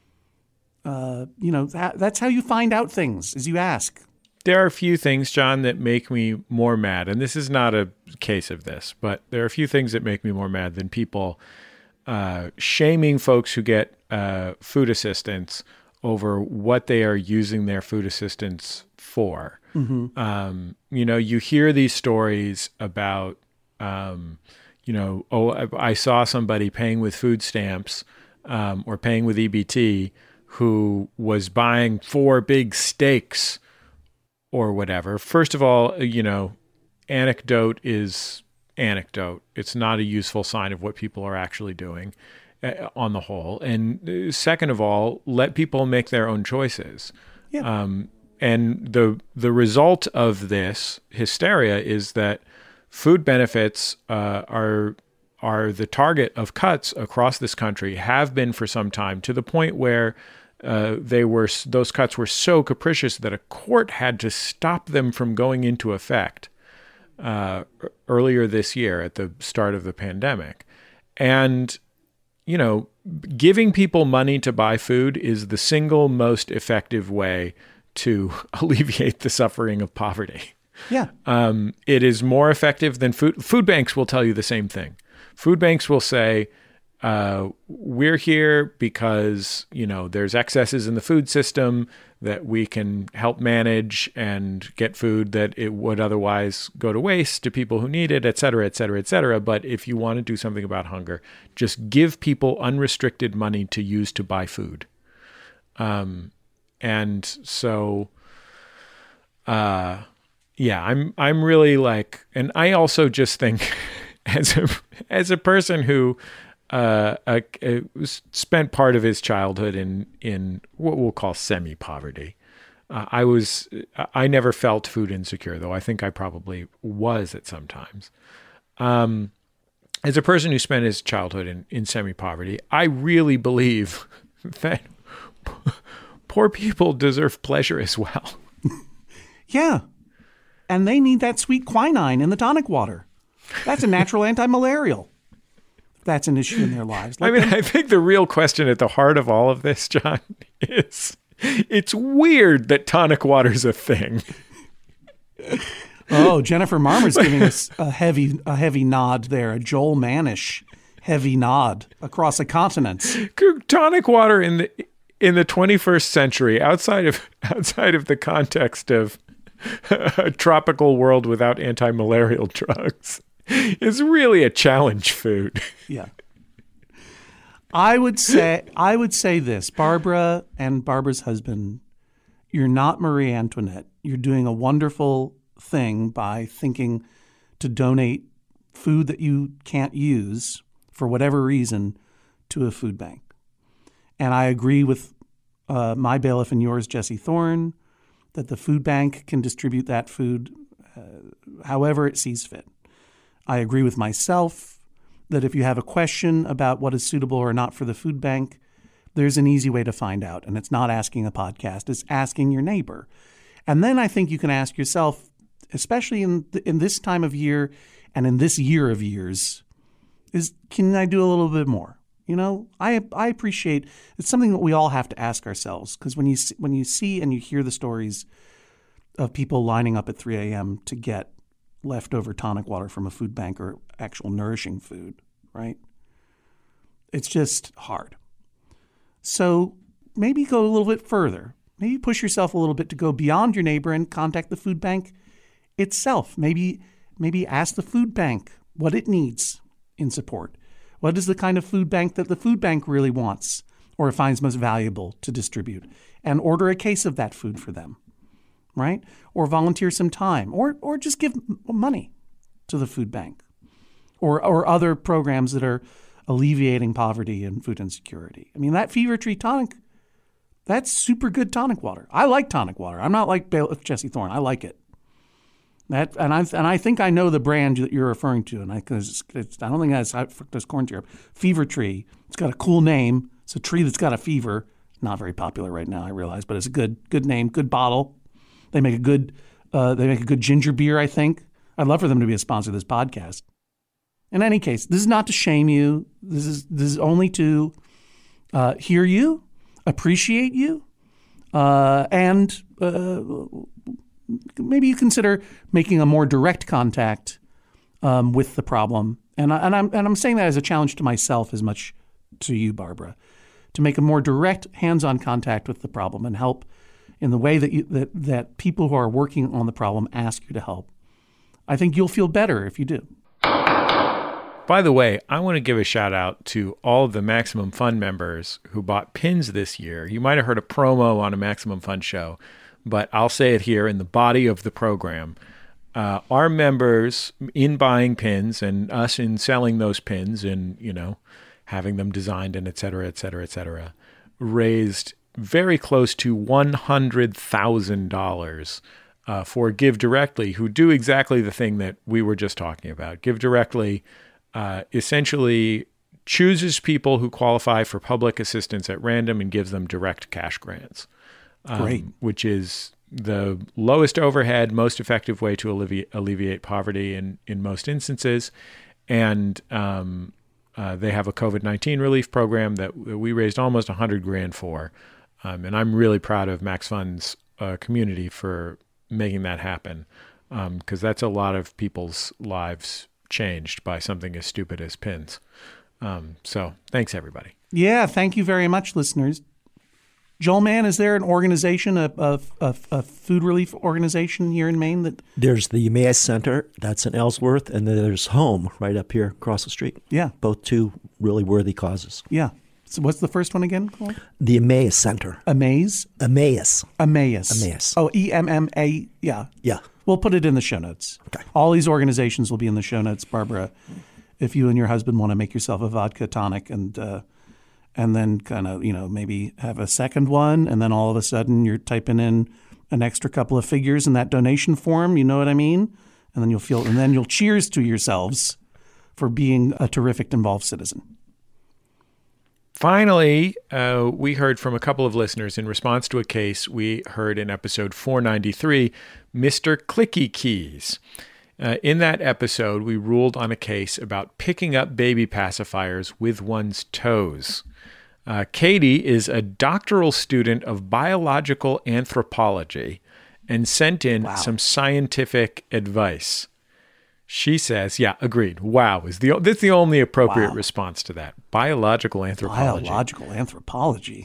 [SPEAKER 2] Uh, you know, that, that's how you find out things, is you ask.
[SPEAKER 1] There are a few things, John, that make me more mad. And this is not a case of this, but there are a few things that make me more mad than people uh, shaming folks who get uh, food assistance over what they are using their food assistance for.
[SPEAKER 2] Mm-hmm.
[SPEAKER 1] Um, you know, you hear these stories about, um, you know, oh, I, I saw somebody paying with food stamps um, or paying with E B T who was buying four big steaks or whatever. First of all, you know, anecdote is anecdote. It's not a useful sign of what people are actually doing uh, on the whole. And second of all, let people make their own choices.
[SPEAKER 2] Yeah.
[SPEAKER 1] Um, and the the result of this hysteria is that food benefits uh, are are the target of cuts across this country, have been for some time, to the point where uh, they were those cuts were so capricious that a court had to stop them from going into effect uh, earlier this year at the start of the pandemic. And, you know, giving people money to buy food is the single most effective way to alleviate the suffering of poverty.
[SPEAKER 2] Yeah.
[SPEAKER 1] Um, it is more effective than food. Food banks will tell you the same thing. Food banks will say, uh, we're here because, you know, there's excesses in the food system that we can help manage and get food that it would otherwise go to waste to people who need it, et cetera, et cetera, et cetera. But if you want to do something about hunger, just give people unrestricted money to use to buy food. Um, and so, uh, yeah, I'm, I'm really like, and I also just think as a, as a person who, uh, uh, spent part of his childhood in, in what we'll call semi-poverty. Uh, I was, I never felt food insecure, though I think I probably was at some times. Um, as a person who spent his childhood in, in semi-poverty, I really believe that poor people deserve pleasure as well.
[SPEAKER 2] Yeah. And they need that sweet quinine in the tonic water. That's a natural anti-malarial. That's an issue in their lives. Let
[SPEAKER 1] I mean,
[SPEAKER 2] them-
[SPEAKER 1] I think the real question at the heart of all of this, John, is it's weird that tonic water's a thing.
[SPEAKER 2] Oh, Jennifer Marmer's giving us a heavy, a heavy nod there, a Joel Mannish heavy nod across a continent.
[SPEAKER 1] Tonic water in the in the twenty-first century, outside of outside of the context of a tropical world without anti-malarial drugs, is really a challenge food.
[SPEAKER 2] Yeah. I would say I would say this, Barbara and Barbara's husband, you're not Marie Antoinette. You're doing a wonderful thing by thinking to donate food that you can't use for whatever reason to a food bank. And I agree with uh, my bailiff and yours, Jesse Thorne, that the food bank can distribute that food uh, however it sees fit. I agree with myself that if you have a question about what is suitable or not for the food bank, there's an easy way to find out. And it's not asking a podcast, it's asking your neighbor. And then I think you can ask yourself, especially in th- in this time of year and in this year of years, is can I do a little bit more? You know, I I appreciate it's something that we all have to ask ourselves, because when you see, when you see and you hear the stories of people lining up at three a.m. to get leftover tonic water from a food bank or actual nourishing food, right? It's just hard. So maybe go a little bit further. Maybe push yourself a little bit to go beyond your neighbor and contact the food bank itself. Maybe maybe ask the food bank what it needs in support. What is the kind of food bank that the food bank really wants or finds most valuable to distribute? And order a case of that food for them, right? Or volunteer some time, or or just give money to the food bank, or or other programs that are alleviating poverty and food insecurity. I mean, that Fever Tree tonic, that's super good tonic water. I like tonic water. I'm not like Bailiff Jesse Thorne. I like it. That and I and I think I know the brand that you're referring to, and I cause it's, I don't think that's fructose corn syrup. Fever Tree. It's got a cool name. It's a tree that's got a fever. Not very popular right now, I realize, but it's a good good name, good bottle. They make a good uh, they make a good ginger beer, I think. I'd love for them to be a sponsor of this podcast. In any case, this is not to shame you. This is this is only to uh, hear you, appreciate you, uh, and uh, maybe you consider making a more direct contact um, with the problem. And, I, and I'm and I'm saying that as a challenge to myself as much to you, Barbara, to make a more direct, hands-on contact with the problem and help in the way that you, that that people who are working on the problem ask you to help. I think you'll feel better if you do.
[SPEAKER 1] By the way, I want to give a shout out to all of the Maximum Fun members who bought pins this year. You might have heard a promo on a Maximum Fun show, but I'll say it here in the body of the program. Uh, our members in buying pins and us in selling those pins and, you know, having them designed and et cetera, et cetera, et cetera, raised very close to one hundred thousand dollars uh, for Give Directly, who do exactly the thing that we were just talking about. Give Directly uh, essentially chooses people who qualify for public assistance at random and gives them direct cash grants, um,
[SPEAKER 2] Great.
[SPEAKER 1] which is the lowest overhead, most effective way to alleviate, alleviate poverty in, in most instances. And um, uh, they have a COVID nineteen relief program that we raised almost one hundred grand for. Um, and I'm really proud of Max Fun's uh, community for making that happen, because um, that's a lot of people's lives changed by something as stupid as pins. Um, so thanks, everybody.
[SPEAKER 2] Yeah, thank you very much, listeners. Joel Mann, is there an organization, a, a, a, a food relief organization here in Maine that...
[SPEAKER 3] There's the Emmaus Center, that's in Ellsworth, and then there's Home right up here across the street.
[SPEAKER 2] Yeah.
[SPEAKER 3] Both two really worthy causes.
[SPEAKER 2] Yeah. So what's the first one again called?
[SPEAKER 3] The Emmaus Center.
[SPEAKER 2] Emmaus?
[SPEAKER 3] Emmaus.
[SPEAKER 2] Emmaus.
[SPEAKER 3] Emmaus.
[SPEAKER 2] Oh, E M M A, yeah.
[SPEAKER 3] Yeah.
[SPEAKER 2] We'll put it in the show notes.
[SPEAKER 3] Okay.
[SPEAKER 2] All these organizations will be in the show notes, Barbara, if you and your husband want to make yourself a vodka tonic and uh, and then kind of, you know, maybe have a second one, and then all of a sudden you're typing in an extra couple of figures in that donation form, you know what I mean? And then you'll feel, and then you'll cheers to yourselves for being a terrific involved citizen.
[SPEAKER 1] Finally, uh, we heard from a couple of listeners in response to a case we heard in episode four ninety-three, Mister Clicky Keys. Uh, in that episode, we ruled on a case about picking up baby pacifiers with one's toes. Uh, Katie is a doctoral student of biological anthropology and sent in wow. some scientific advice. She says, yeah, agreed. Wow is the that's the only appropriate wow. response to that. Biological anthropology.
[SPEAKER 2] Biological anthropology.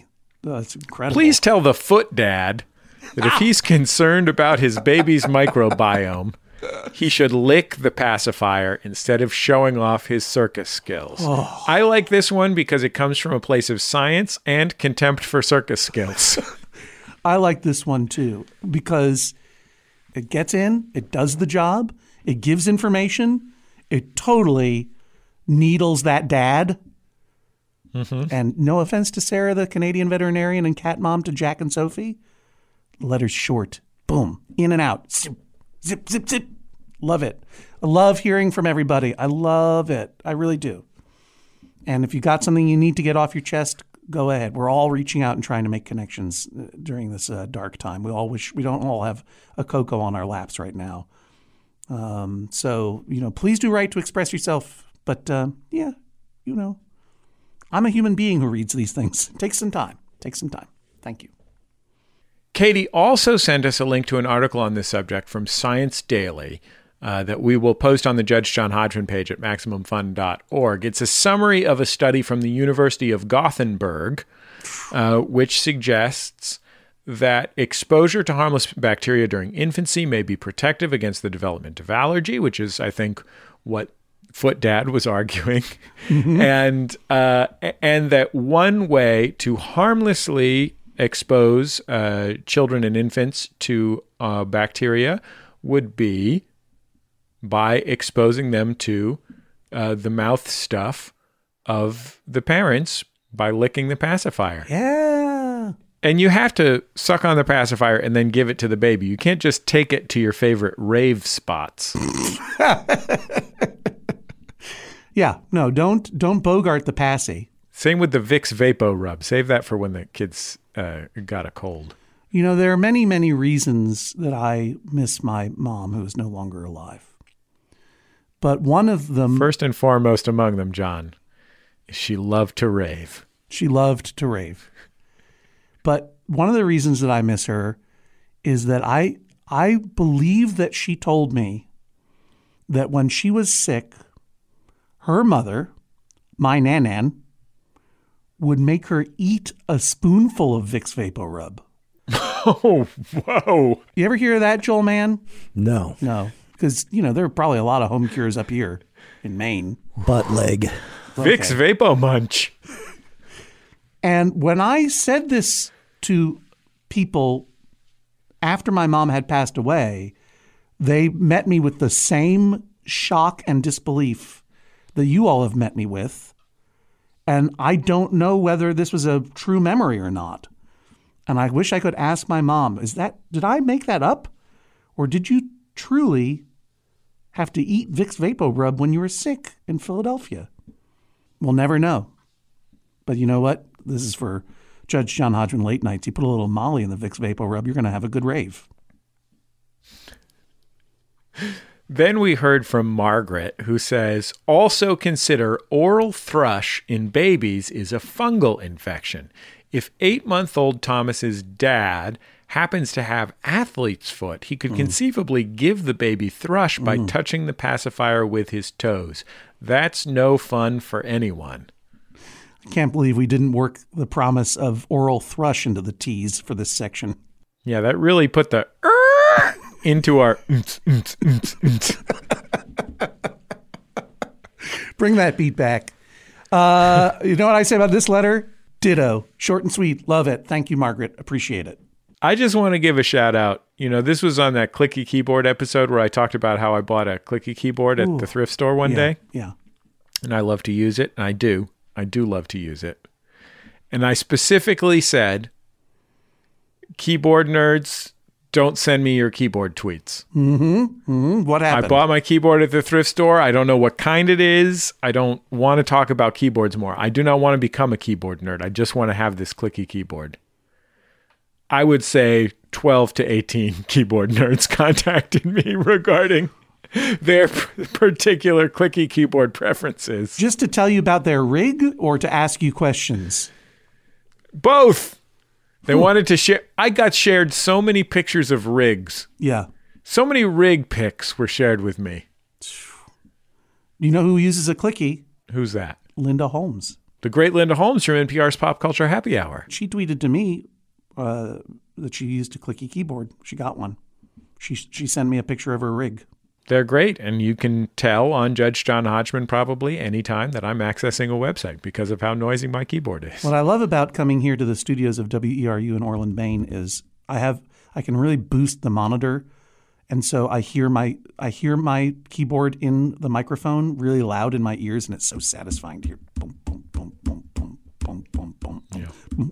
[SPEAKER 2] Oh, that's incredible.
[SPEAKER 1] Please tell the foot dad that if he's concerned about his baby's microbiome, he should lick the pacifier instead of showing off his circus skills.
[SPEAKER 2] Oh.
[SPEAKER 1] I like this one because it comes from a place of science and contempt for circus skills.
[SPEAKER 2] I like this one too because it gets in, it does the job, it gives information, it totally needles that dad. Mm-hmm. And no offense to Sarah, the Canadian veterinarian, and cat mom to Jack and Sophie. Letters short. Boom. In and out. Zip, zip, zip, zip. Love it. I love hearing from everybody. I love it. I really do. And if you got something you need to get off your chest, go ahead. We're all reaching out and trying to make connections during this uh, dark time. We all wish we don't all have a Coco on our laps right now. Um, so, you know, please do write to express yourself. But, uh, yeah, you know, I'm a human being who reads these things. Take some time. Take some time. Thank you.
[SPEAKER 1] Katie also sent us a link to an article on this subject from Science Daily uh, that we will post on the Judge John Hodgman page at maximum fun dot org. It's a summary of a study from the University of Gothenburg, uh, which suggests that exposure to harmless bacteria during infancy may be protective against the development of allergy, which is, I think, what Foot Dad was arguing, mm-hmm. and uh, and that one way to harmlessly expose uh, children and infants to uh, bacteria would be by exposing them to uh, the mouth stuff of the parents by licking the pacifier.
[SPEAKER 2] Yeah.
[SPEAKER 1] And you have to suck on the pacifier and then give it to the baby. You can't just take it to your favorite rave spots.
[SPEAKER 2] Yeah, no, don't don't bogart the passy.
[SPEAKER 1] Same with the Vicks Vapo Rub. Save that for when the kids uh, got a cold.
[SPEAKER 2] You know, there are many, many reasons that I miss my mom, who is no longer alive. But one of them...
[SPEAKER 1] First and foremost among them, John, is she loved to rave.
[SPEAKER 2] She loved to rave. But one of the reasons that I miss her is that I I believe that she told me that when she was sick, her mother, my Nanan, would make her eat a spoonful of Vicks Vapo Rub.
[SPEAKER 1] Oh, whoa.
[SPEAKER 2] You ever hear of that, Joel Man?
[SPEAKER 3] No.
[SPEAKER 2] No. Because, you know, there are probably a lot of home cures up here in Maine.
[SPEAKER 3] Butt leg.
[SPEAKER 1] Okay. Vicks Vapo Munch.
[SPEAKER 2] And when I said this to people after my mom had passed away, they met me with the same shock and disbelief that you all have met me with. And I don't know whether this was a true memory or not. And I wish I could ask my mom, is that, did I make that up? Or did you truly have to eat Vicks Vapo Rub when you were sick in Philadelphia? We'll never know. But you know what? This is for Judge John Hodgman late nights. You put a little Molly in the Vicks Vapo Rub, you're going to have a good rave.
[SPEAKER 1] Then we heard from Margaret, who says, also consider oral thrush in babies is a fungal infection. If eight-month-old Thomas's dad happens to have athlete's foot, he could mm. conceivably give the baby thrush by mm. touching the pacifier with his toes. That's no fun for anyone.
[SPEAKER 2] I can't believe we didn't work the promise of oral thrush into the tease for this section.
[SPEAKER 1] Yeah, that really put the er into our...
[SPEAKER 2] Bring that beat back. Uh, you know what I say about this letter? Ditto. Short and sweet. Love it. Thank you, Margaret. Appreciate it.
[SPEAKER 1] I just want to give a shout out. You know, this was on that Clicky Keyboard episode where I talked about how I bought a Clicky Keyboard at
[SPEAKER 2] Ooh.
[SPEAKER 1] the thrift store one
[SPEAKER 2] yeah,
[SPEAKER 1] day.
[SPEAKER 2] Yeah.
[SPEAKER 1] And I love to use it. And I do. I do love to use it. And I specifically said, keyboard nerds, don't send me your keyboard tweets.
[SPEAKER 2] Mm-hmm. mm-hmm. What happened?
[SPEAKER 1] I bought my keyboard at the thrift store. I don't know what kind it is. I don't want to talk about keyboards more. I do not want to become a keyboard nerd. I just want to have this clicky keyboard. I would say twelve to eighteen keyboard nerds contacted me regarding their particular clicky keyboard preferences.
[SPEAKER 2] Just to tell you about their rig or to ask you questions?
[SPEAKER 1] Both. They Ooh. wanted to share. I got shared so many pictures of rigs.
[SPEAKER 2] Yeah.
[SPEAKER 1] So many rig pics were shared with me.
[SPEAKER 2] You know who uses a clicky?
[SPEAKER 1] Who's that?
[SPEAKER 2] Linda Holmes.
[SPEAKER 1] The great Linda Holmes from N P R's Pop Culture Happy Hour.
[SPEAKER 2] She tweeted to me uh, that she used a clicky keyboard. She got one. She she sent me a picture of her rig.
[SPEAKER 1] They're great, and you can tell on Judge John Hodgman probably anytime that I'm accessing a website because of how noisy my keyboard is.
[SPEAKER 2] What I love about coming here to the studios of W E R U in Orland, Maine is I have I can really boost the monitor, and so I hear my I hear my keyboard in the microphone really loud in my ears, and it's so satisfying to hear boom boom boom boom boom boom boom boom.
[SPEAKER 1] Yeah.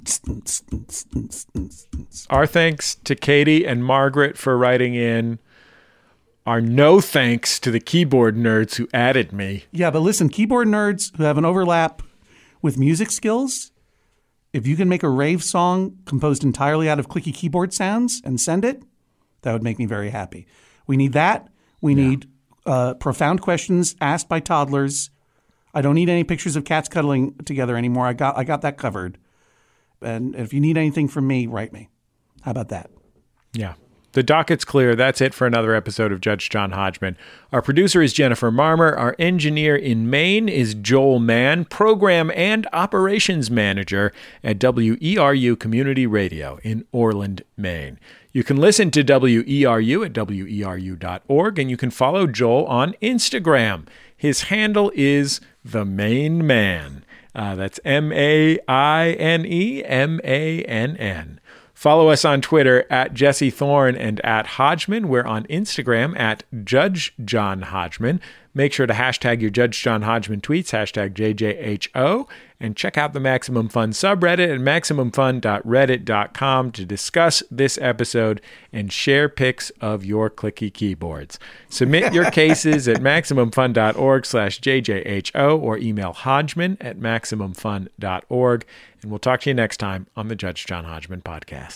[SPEAKER 1] Our thanks to Katie and Margaret for writing in. Our no thanks to the keyboard nerds who added me.
[SPEAKER 2] Yeah, but listen, keyboard nerds who have an overlap with music skills, if you can make a rave song composed entirely out of clicky keyboard sounds and send it, that would make me very happy. We need that. We yeah. need uh, profound questions asked by toddlers. I don't need any pictures of cats cuddling together anymore. I got I got that covered. And if you need anything from me, write me. How about that?
[SPEAKER 1] Yeah. The docket's clear. That's it for another episode of Judge John Hodgman. Our producer is Jennifer Marmer. Our engineer in Maine is Joel Mann, program and operations manager at W E R U Community Radio in Orland, Maine. You can listen to W E R U at W E R U dot org, and you can follow Joel on Instagram. His handle is The Maine Man. Uh, that's M A I N E M A N N. Follow us on Twitter at Jesse Thorne and at Hodgman. We're on Instagram at Judge John Hodgman. Make sure to hashtag your Judge John Hodgman tweets, hashtag J J H O, and check out the Maximum Fun subreddit at maximum fun dot reddit dot com to discuss this episode and share pics of your clicky keyboards. Submit your cases at maximum fun dot org slash J J H O or email Hodgman at maximum fun dot org. And we'll talk to you next time on the Judge John Hodgman podcast.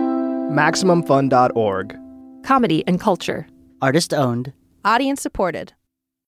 [SPEAKER 12] maximum fun dot org.
[SPEAKER 9] Comedy and culture.
[SPEAKER 13] Artist owned.
[SPEAKER 14] Audience supported.